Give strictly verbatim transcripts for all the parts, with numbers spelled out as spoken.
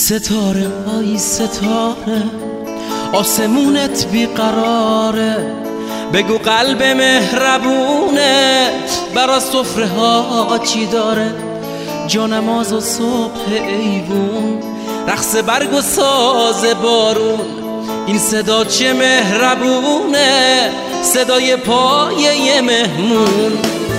ستاره های ستاره آسمونت بیقراره، بگو قلب مهربونه برا سفره ها چی داره. جانماز و صبح ایوون، رقص برگ و ساز بارون، این صدا چه مهربونه، صدای پای یه مهمون.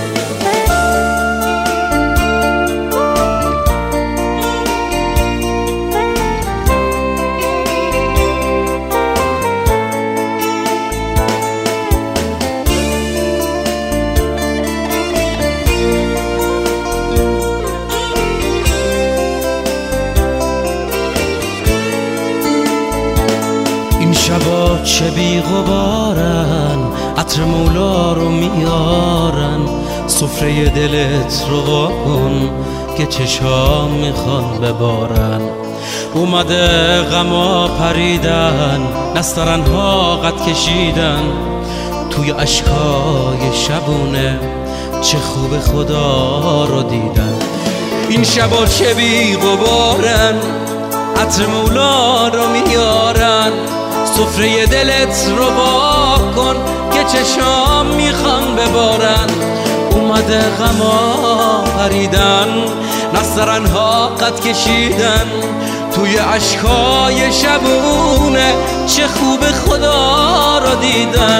این شبا چه بی غبارن، عطر مولا رو میارن، سفره دلت رو واکن که چشام میخوان ببارن. اومده غما پریدن، نسترنها قد کشیدن، توی اشکای شبونه چه خوب خدا رو دیدن. این شبا چه بی غبارن، عطر مولا رو میارن، سفره دلت رو واکن که چشام میخوان ببارن. اومده غما پریدن، نسترنها قد کشیدن، توی اشکای شبونه چه خوب خدا رو دیدن.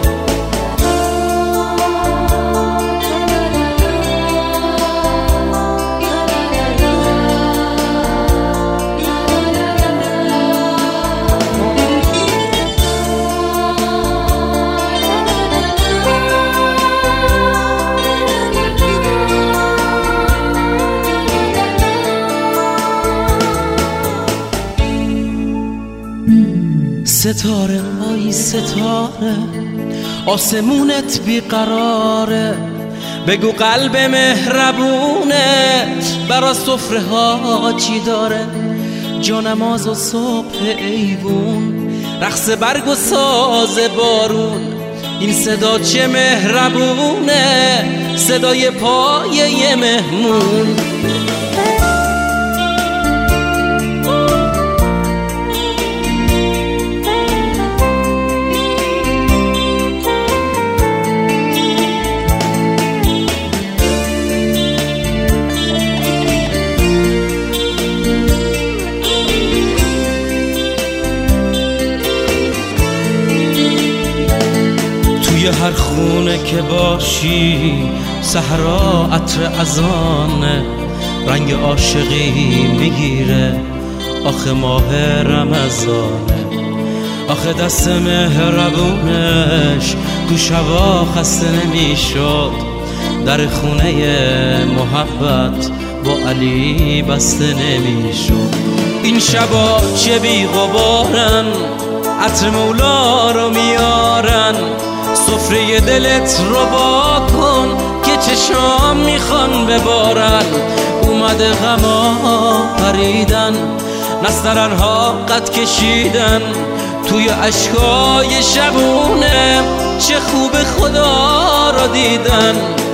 ستاره های ستاره آسمونت بیقراره، بگو قلب مهربونه برا سفره ها چی داره. جانماز و صبح ایوون، رقص برگ و ساز بارون، این صدا چه مهربونه، صدای پای یه مهمون. توی هر خونه که باشی صحرا عطر اذانه، رنگ عاشقی میگیره آخه ماه رمضانه. آخه دست مهربونش تو شبا خسته نمیشد، در خونه محبت با علی بسته نمیشد. این شبا چه بی غبارن، عطر مولا رو میارن، سفره دلت رو واکن که چشام میخوان ببارن. اومده غما پریدن، نسترنها قد کشیدن، توی اشکای شبونه چه خوب خدا رو دیدن.